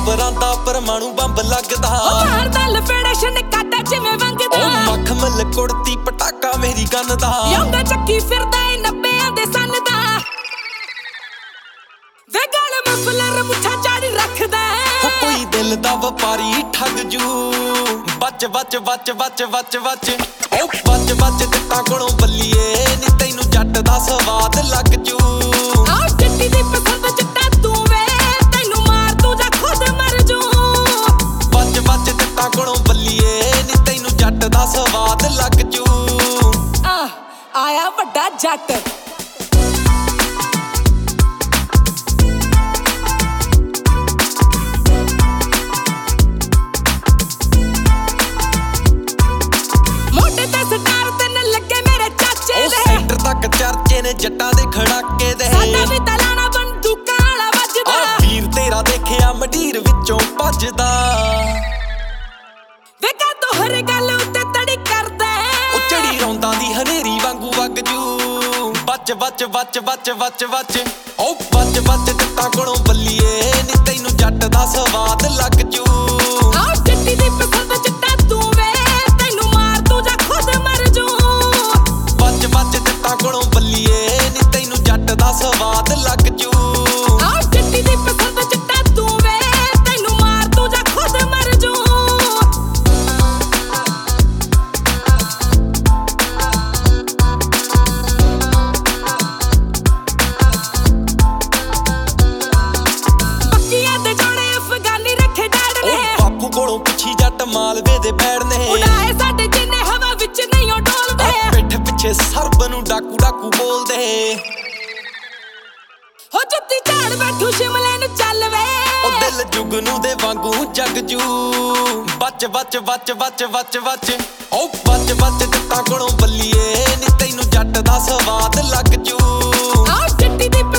ਅੰਬਰਾਂ ਦਾ ਪਰਮਾਣੂ ਬੰਬ ਲੱਗਦਾ। ਮਾਰਦਾ ਲਫੇੜਾ ਛਣਕਾਟਾ ਜਿਵੇਂ ਵੰਗਦਾ। ਮੱਖ ਮੱਲ ਕੁੜਤੀ ਪਟਾਕਾ ਮੇਰੀ ਗੰਨ ਦਾ। ਯੋਂਗਾ ਚੱਕੀ ਫਿਰਦਾ ਏ 90ਾਂ ਦੇ ਸੰਨ ਦਾ। ਵੇ ਗਲ ਮਫਲਰ ਮੁੱਠਾ ਚਾੜੀ ਰੱਖਦਾ। ਕੋਈ ਦਿਲ ਦਾ ਵਪਾਰੀ ਠੱਗ ਜੂ। ਬੱਚ ਬੱਚ ਬੱਚ ਬੱਚ ਬੱਚ ਬੱਚ ਓ ਬੱਚ ਬੱਚ ਜੱਟਾਂ ਕੋਲੋਂ ਬੱਲੀਏ ਨੀ ਤੈਨੂੰ ਜੱਟ ਦਾ ਸਵਾਦ ਲੱਗ ਜੂ। ਆਹ ਜੱਟੀ ਦੀ ਪਸੰਦ ਜੱਟਾ ਤੂੰ ਵੇ ਤੈਨੂੰ ਮਾਰ ਤੂੰ ਜਾਂ ਖੁਦ ਮਰ ਜੂ। ਬੱਚ ਬੱਚ ਜੱਟਾਂ ਕੋਲੋਂ ਬੱਲੀਏ ਨੀ ਤੈਨੂੰ ਜੱਟ ਦਾ ਸਵਾਦ ਲੱਗ ਜੂ। ਆਇਆ ਵੱਡਾ ਜੱਟ। ਸੈਂਟਰ ਤੱਕ ਚਰਚੇ ਨੇ ਜੱਟਾਂ ਦੇ ਖੜਾਕੇ ਦੇ। ਸਾਡਾ ਵੀ ਤਲਾਣਾ ਬੰਦੂਕਾਂ ਵਾਲਾ ਵੱਜਦਾ। ਵੀਰ ਤੇਰਾ ਦੇਖਿਆ ਮੰਡੀਰ ਵਿੱਚੋਂ ਭੱਜਦਾ। ਵੇਖਾ ਤੋ ਹਰ ਗੱਲ ਉੱਤੇ ਤੜੀ ਕਰਦਾ। ਉਹ ਚੜੀ ਰੌਂਦਾਂ ਦੀ ਹਨੇਰੀ ਵਾਂਗੂ ਵਗ ਜੂ। ਬੱਚ ਬੱਚ ਬੱਚ ਬੱਚ ਬੱਚ ਬੱਚ ਓ ਬੱਚ ਬੱਚ ਜੱਟਾਂ ਕੋਲੋਂ ਬੱਲੀਏ ਨੀ ਤੈਨੂੰ ਜੱਟ ਦਾ ਸਵਾਦ ਲੱਗ ਜੂ। ਆਹ ਜੱਟੀ ਦੀ ਪਸੰਦ ਜੱਟਾ ਤੂੰ ਵੇ ਤੈਨੂੰ ਮਾਰ ਤੂੰ ਜਾਂ ਖੁਦ ਮਰ ਜੂ। ਬੱਚ ਬੱਚ ਜੱਟਾਂ ਕੋਲੋਂ ਬੱਲੀਏ ਨੀ ਤੈਨੂੰ ਜੱਟ ਦਾ ਸਵਾਦ ਲੱਗ ਜੂ। ਆਹ ਜੱਟੀ ਦੀ ਪਸੰਦ ਜੱਟਾ ਤੂੰ ਵੇ ਤੈਨੂੰ ਮਾਰ ਤੂੰ ਜਾਂ ਖੁਦ ਮਰ ਜੂ। ਬੱਕੀਆਂ ਦੇ ਜੋੜੇ ਅਫਗਾਨੀ ਰੱਖੇ ਡੈਡ ਨੇ। ਬਾਪੂ ਕੋਲੋਂ ਪੁੱਛੀ ਜੱਟ ਮਾਲਵੇ ਦੇ ਪੈੜ ਨੇ। ਉਡਾਏ ਸਾਡੇ ਜਿੰਨੇ ਹਵਾ ਵਿੱਚ ਨਹੀਂ ਉਹ ਡੋਲਦੇ। ਪਿੱਠ ਪਿੱਛੇ ਸਰਬ ਨੂੰ ਡਾਕੂ ਡਾਕੂ ਬੋਲਦੇ। ਹੋ ਜੁੱਤੀ ਝਾੜ ਬੈਠੂ ਸ਼ਿਮਲੇ ਨੂੰ ਚੱਲ ਵੇ। ਉਹ ਦਿਲ ਜੁਗਨੂ ਦੇ ਵਾਂਗੂ ਜਗ ਜੂ। ਬੱਚ ਬੱਚ ਬੱਚ ਬੱਚ ਬੱਚ ਬੱਚ ਓ ਬੱਚ ਬੱਚ ਜੱਟਾਂ ਕੋਲੋਂ ਬੱਲੀਏ ਨੀ ਤੈਨੂੰ ਜੱਟ ਦਾ ਸਵਾਦ ਲੱਗ ਜੂ। ਆਹ ਜੱਟੀ ਦੀ